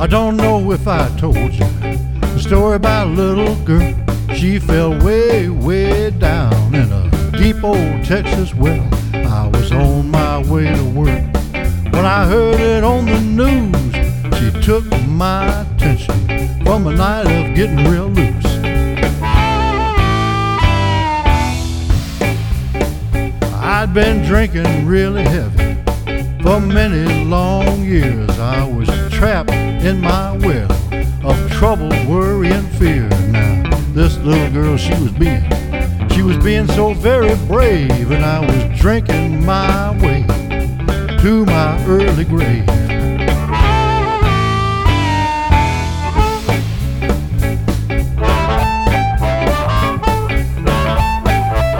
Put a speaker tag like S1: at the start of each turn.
S1: I don't know if I told you the story about a little girl. She fell way, way down in a deep old Texas well. I was on my way to work when I heard it on the news. She took my attention from a night of getting real loose. I'd been drinking really heavy for many long years. I was trapped in my well of trouble, worry, and fear. Now, this little girl, she was being so very brave, and I was drinking my way to my early grave.